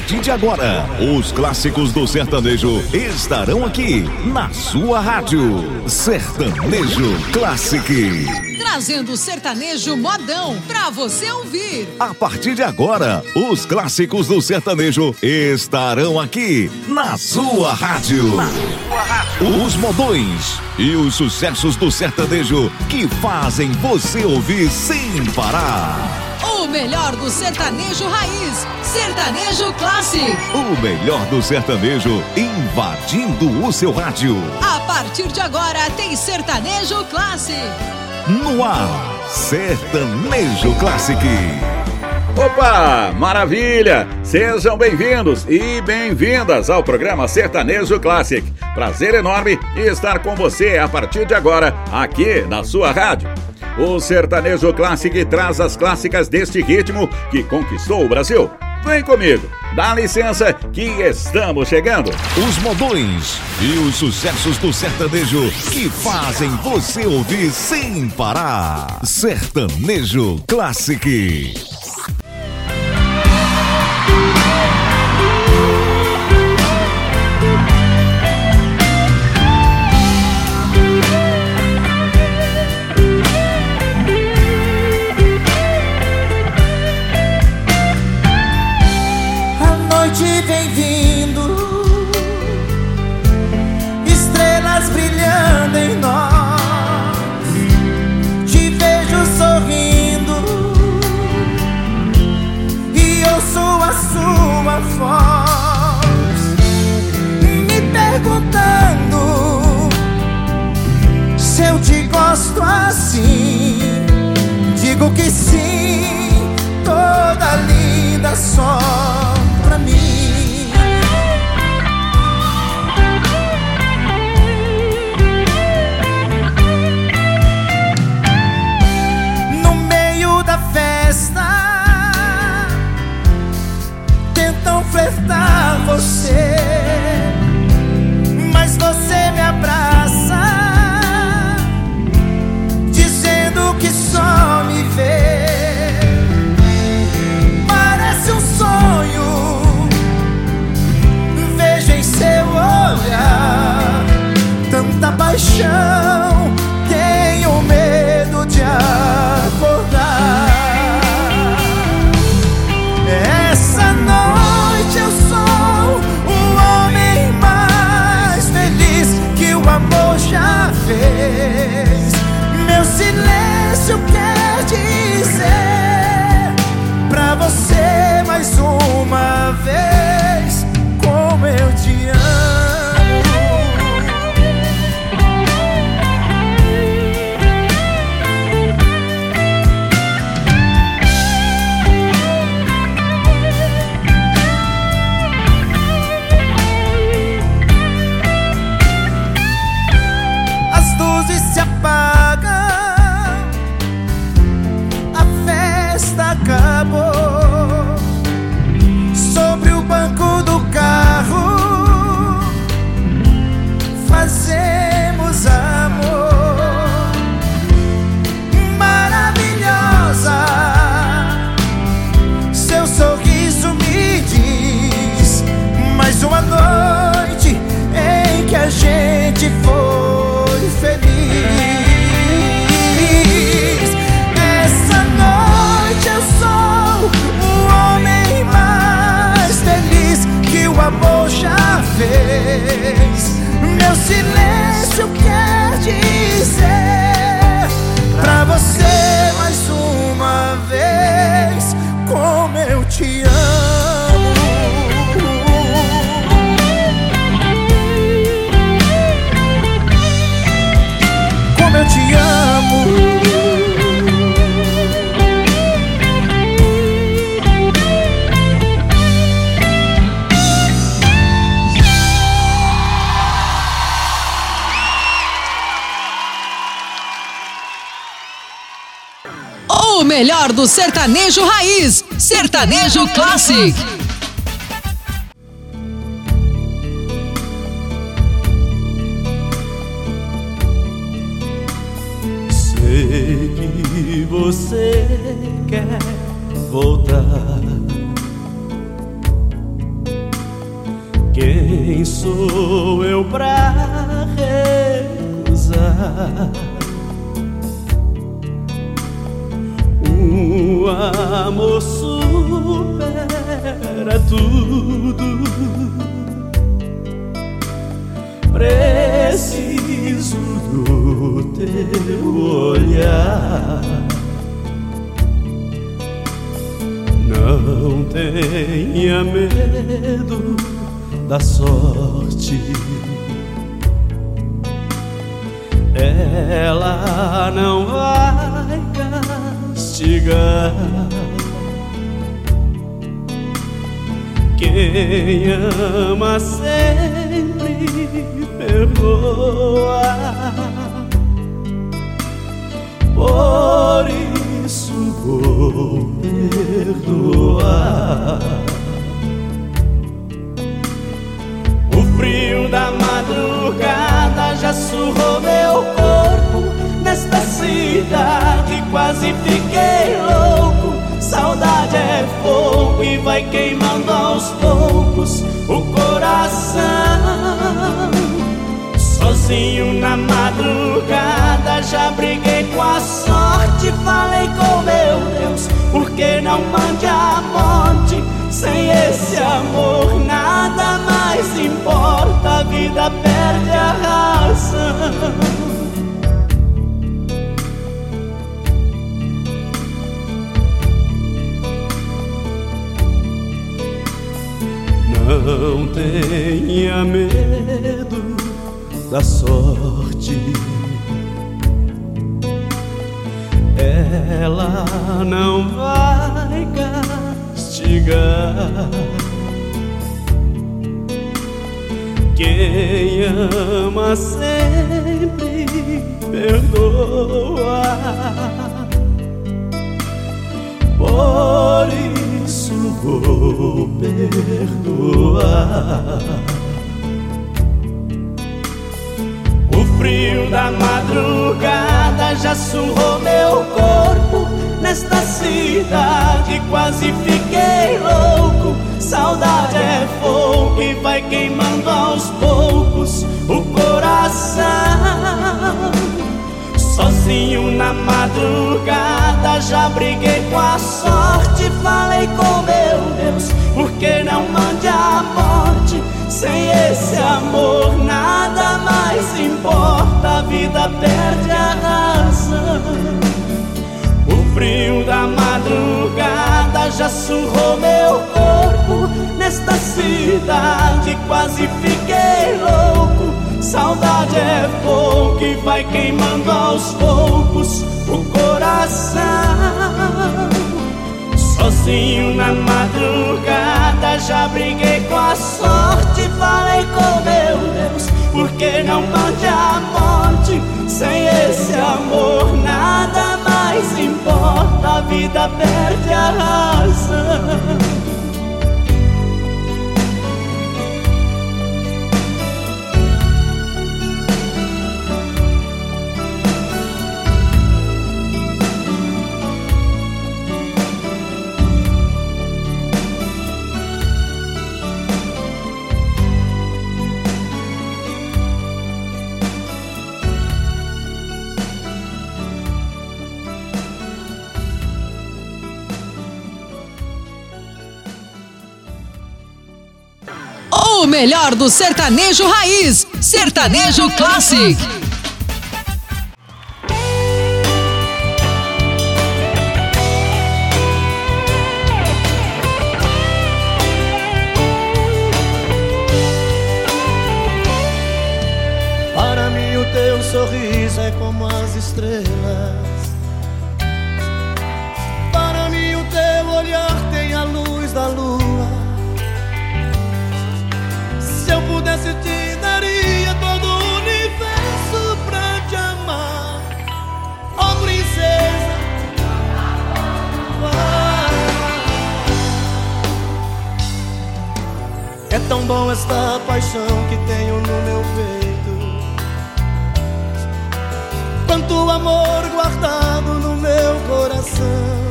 partir de agora, os clássicos do sertanejo estarão aqui na sua rádio. Sertanejo Classic. Trazendo o sertanejo modão pra você ouvir. A partir de agora, os clássicos do sertanejo estarão aqui na sua rádio. Os modões e os sucessos do sertanejo que fazem você ouvir sem parar. O melhor do sertanejo raiz, Sertanejo Classic. O melhor do sertanejo invadindo o seu rádio. A partir de agora tem Sertanejo Classic. No ar, Sertanejo Classic. Opa, maravilha! Sejam bem-vindos e bem-vindas ao programa Sertanejo Classic. Prazer enorme estar com você a partir de agora, aqui na sua rádio. O Sertanejo Classic traz as clássicas deste ritmo que conquistou o Brasil. Vem comigo, dá licença que estamos chegando. Os modões e os sucessos do sertanejo que fazem você ouvir sem parar. Sertanejo Classic. Vem vindo, estrelas brilhando em nós, te vejo sorrindo e ouço a sua voz, me perguntando se eu te gosto assim. Digo que sim, toda linda só pra mim. Tentam flertar você, mas você me abraça, dizendo que só me vê. Parece um sonho, vejo em seu olhar tanta paixão, tenho medo de acordar. Essa noite eu sou o homem mais feliz que o amor já fez. Meu silêncio quer dizer pra você mais uma vez como eu te amo. Se apaga, a festa acabou. Sobre o banco do carro fazemos amor. Maravilhosa, seu sorriso me diz mais uma noite em que a gente foi feliz. Essa noite eu sou o homem mais feliz que o amor já fez. Meu silêncio quer dizer pra você mais uma vez como eu te amo. Como eu te amo. O melhor do sertanejo raiz, Sertanejo Classic. Sei que você quer voltar, Quem sou eu pra recusar o amor supera tudo. Preciso do teu olhar. Não tenha medo da sorte, ela não vai castigar. Quem ama sempre perdoa, por isso vou perdoar. O frio da madrugada já surrou meu corpo. Nesta cidade quase fiquei louco. Saudade é fogo e vai queimando aos poucos o coração. Sozinho na madrugada já briguei com a sorte. Falei com meu Deus, por que não mande a morte? Sem esse amor nada mais importa, a vida perde a razão. Não tenha medo da sorte, ela não vai castigar. Quem ama sempre perdoa, por isso vou perdoar. O frio da madrugada já surrou meu corpo. Nesta cidade quase fiquei louco. Saudade é fogo e vai queimando aos poucos o coração. Sozinho na madrugada já briguei com a sorte. Falei com meu Deus, por que não mande a morte? Sem esse amor nada mais importa, a vida perde a razão. O frio da madrugada já surrou meu corpo. Nesta cidade quase fiquei louco. Saudade é fogo que vai queimando aos poucos o coração. Sozinho na madrugada já briguei com a sorte. Falei com meu Deus, por que não mande a morte? Sem esse amor nada mais importa, a vida perde a razão. O melhor do sertanejo raiz, Sertanejo Classic. Para mim o teu sorriso é como as estrelas. Para mim o teu olhar tem a luz da lua. Se eu pudesse te daria todo o universo pra te amar. Oh princesa, é tão bom esta paixão que tenho no meu peito. Quanto amor guardado no meu coração.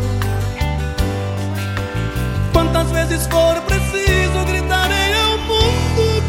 Quantas vezes for preciso gritarei ao mundo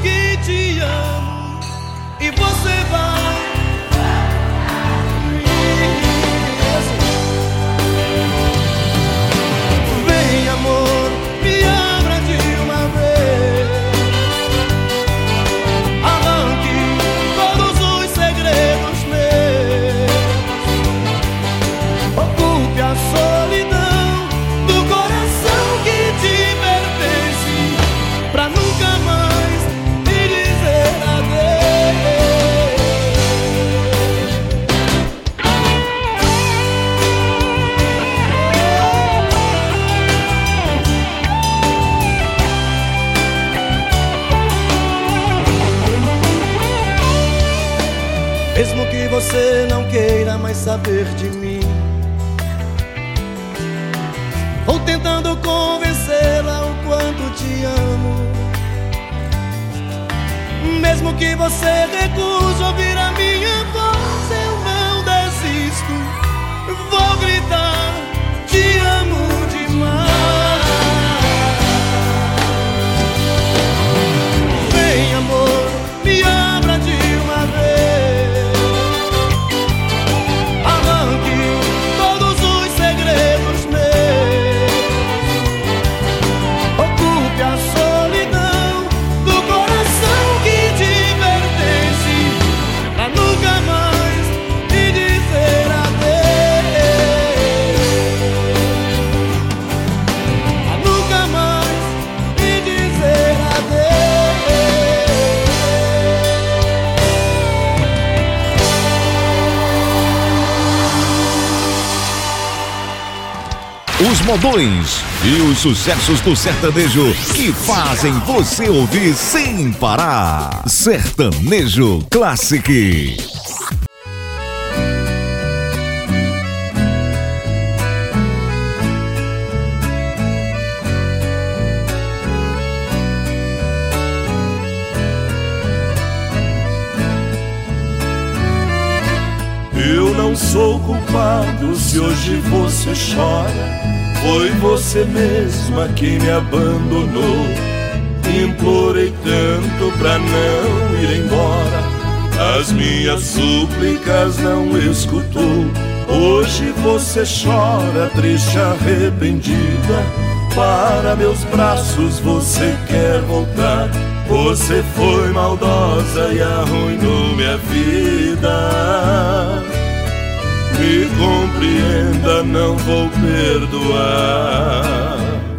você não queira mais saber de mim. Vou tentando convencê-la o quanto te amo. Mesmo que você recuse ouvir a minha voz, eu não desisto. Vou gritar, te amo demais. Vem, amor, me abra de uma vez. Arranque todos os segredos meus. Ocupe a solidão do coração que te pertence, pra nunca mais me dizer adeus. Pra nunca mais me dizer adeus. Os modões e os sucessos do sertanejo que fazem você ouvir sem parar. Sertanejo Classic. Eu não sou culpado se hoje você chora. Foi você mesma que me abandonou. Implorei tanto pra não ir embora. As minhas súplicas não escutou. Hoje você chora, triste, arrependida. Para meus braços você quer voltar. Você foi maldosa e arruinou minha vida. Me compreenda, não vou perdoar.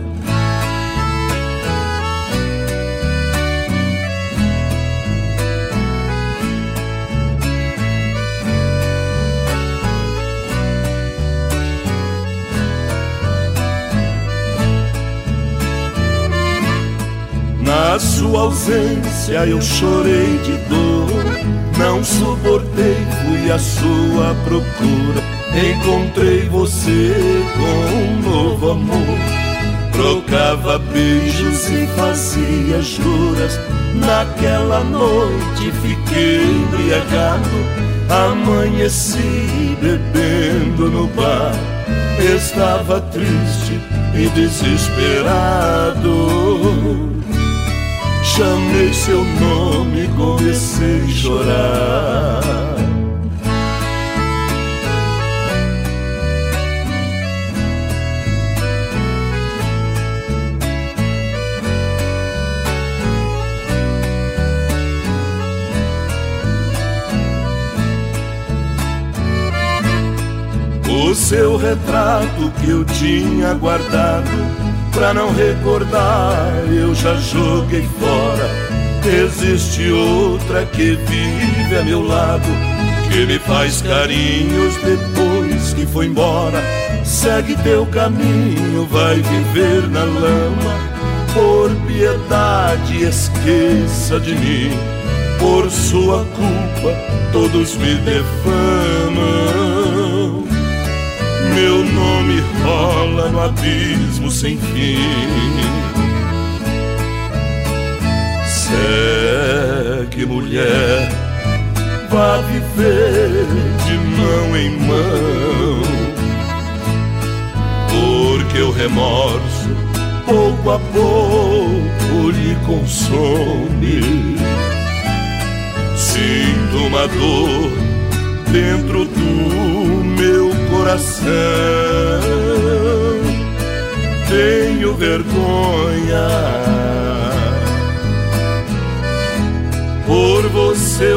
Na sua ausência eu chorei de dor. Não suportei, fui à sua procura. Encontrei você com um novo amor. Trocava beijos e fazia juras. Naquela noite fiquei embriagado. Amanheci bebendo no bar. Estava triste e desesperado. Chamei seu nome e comecei a chorar. O seu retrato que eu tinha guardado, pra não recordar, eu já joguei fora. Existe outra que vive a meu lado, que me faz carinhos depois que foi embora. Segue teu caminho, vai viver na lama. Por piedade, esqueça de mim. Por sua culpa, todos me defamam. Meu nome rola no abismo sem fim. Segue, mulher, vá viver de mão em mão, porque o remorso pouco a pouco lhe consome. Sinto uma dor dentro do meu coração. Tenho vergonha por você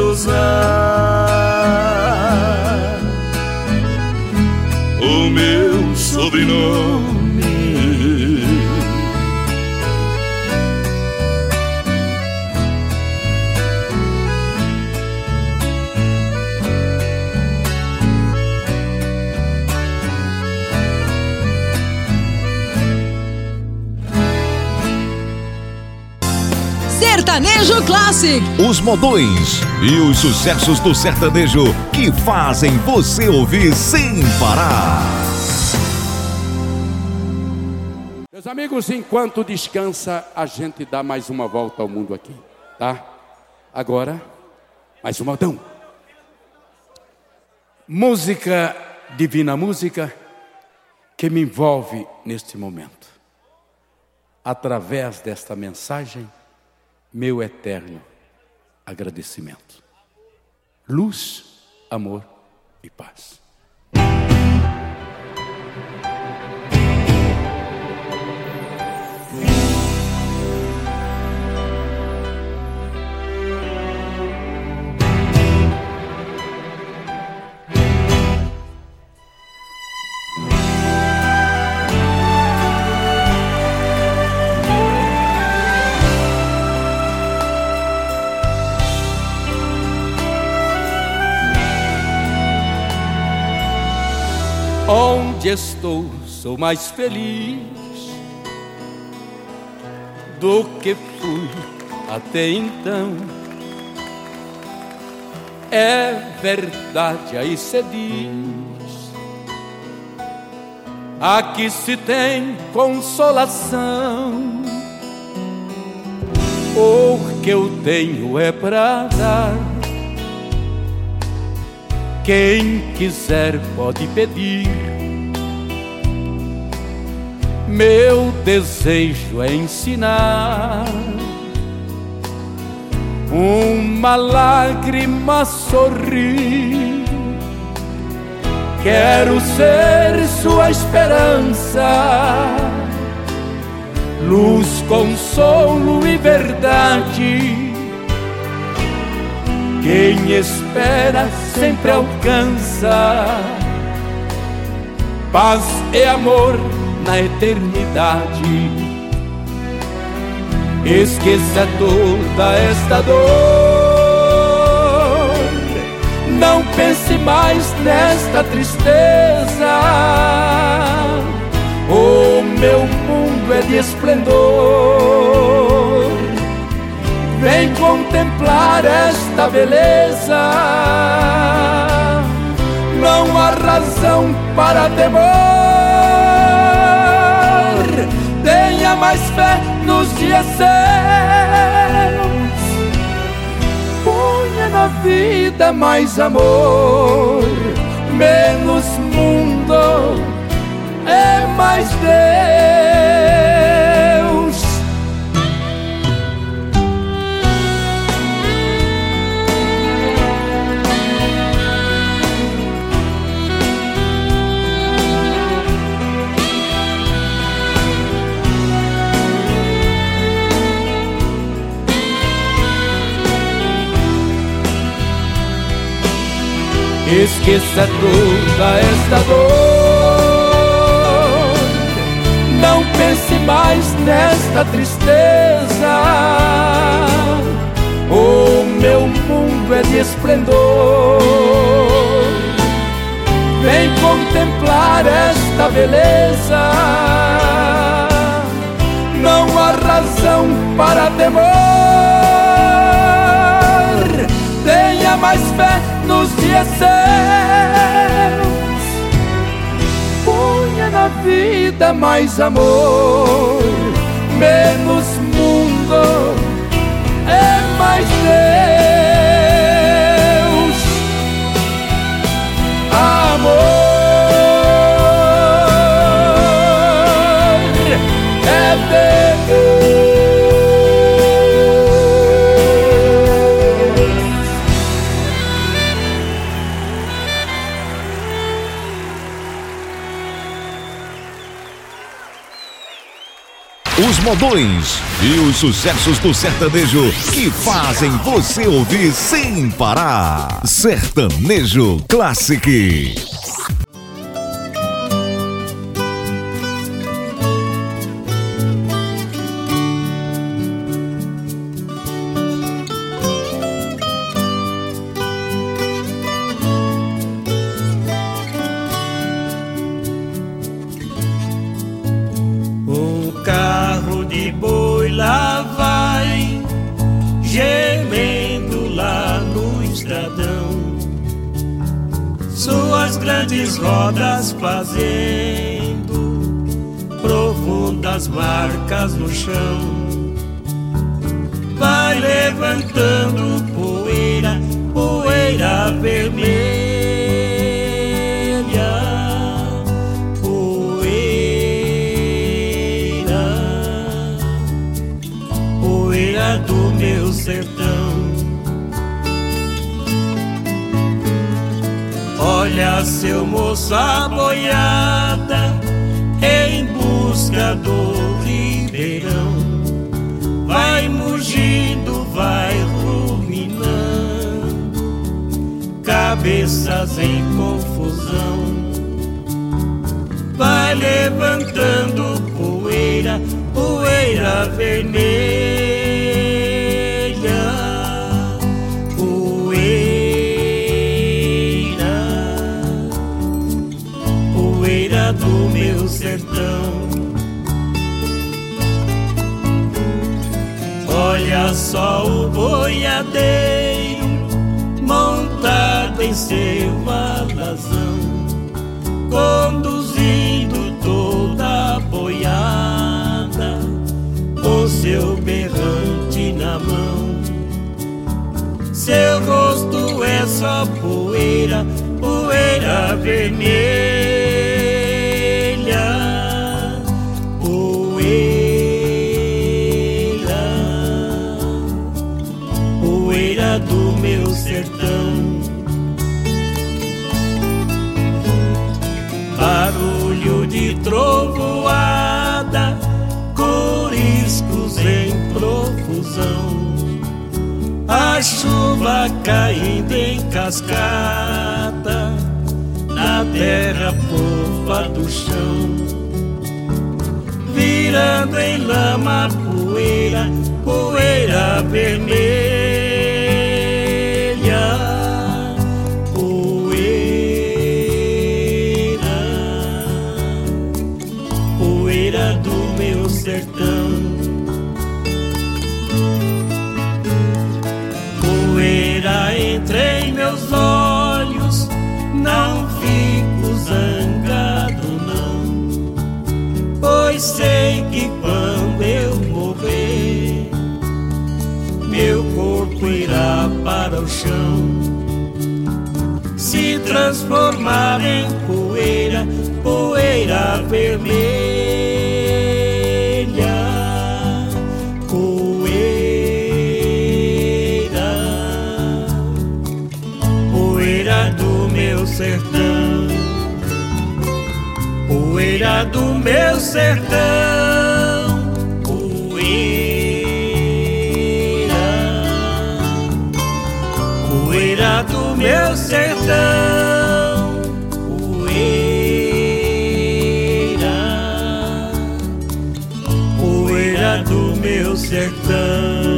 usar o meu sobrenome. Sertanejo Classic. Os modões e os sucessos do sertanejo que fazem você ouvir sem parar. Meus amigos, enquanto descansa, a gente dá mais uma volta ao mundo aqui, tá? Agora, mais um modão. Música, divina música, que me envolve neste momento. Através desta mensagem, meu eterno agradecimento. Luz, amor e paz. Onde estou, sou mais feliz do que fui até então. É verdade, aí se diz, aqui se tem consolação. O que eu tenho é pra dar, quem quiser pode pedir. Meu desejo é ensinar uma lágrima sorrir. Quero ser sua esperança, luz, consolo e verdade. Quem espera sempre alcança paz e amor na eternidade. Esqueça toda esta dor, não pense mais nesta tristeza. O meu mundo é de esplendor, vem contemplar esta beleza. Não há razão para temor, tenha mais fé nos dias seus. Ponha na vida mais amor, menos mundo, é mais Deus. Esqueça toda esta dor, não pense mais nesta tristeza. O meu mundo é de esplendor, vem contemplar esta beleza. Não há razão para temor, tenha mais fé nos dias seus. Ponha na vida mais amor, menos mundo, é mais Deus. Amor é Deus. Os modões e os sucessos do sertanejo que fazem você ouvir sem parar. Sertanejo Classic. as grandes rodas fazendo profundas marcas no chão. Vai levantando poeira, poeira vermelha, poeira, poeira do meu sertão. Olha, seu moço, a boiada em busca do ribeirão. Vai mugindo, vai ruminando, cabeças em confusão. Vai levantando poeira, poeira vermelha, poeira, poeira do meu sertão. Olha só o boiadeiro montado em seu alazão, conduzindo toda a boiada, com seu berrante na mão. Seu rosto é só poeira, poeira vermelha, poeira, poeira do meu sertão. Barulho de trovoada, coriscos em profusão, a chuva caindo em cascata na terra fofa do chão, virando em lama poeira, poeira vermelha, poeira, poeira do meu sertão. Poeira entre meus olhos, não fico zangado não, pois sei que quando eu morrer, meu corpo irá para o chão, se transformar em poeira, poeira vermelha, poeira, poeira do meu sertão, poeira do meu sertão, poeira, poeira do meu sertão, poeira, poeira do meu sertão.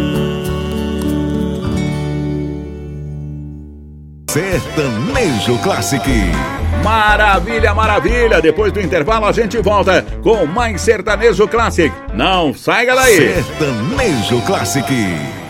Sertanejo Classic. Maravilha, maravilha! Depois do intervalo a gente volta com mais Sertanejo Classic. Não saia daí! Sertanejo Classic.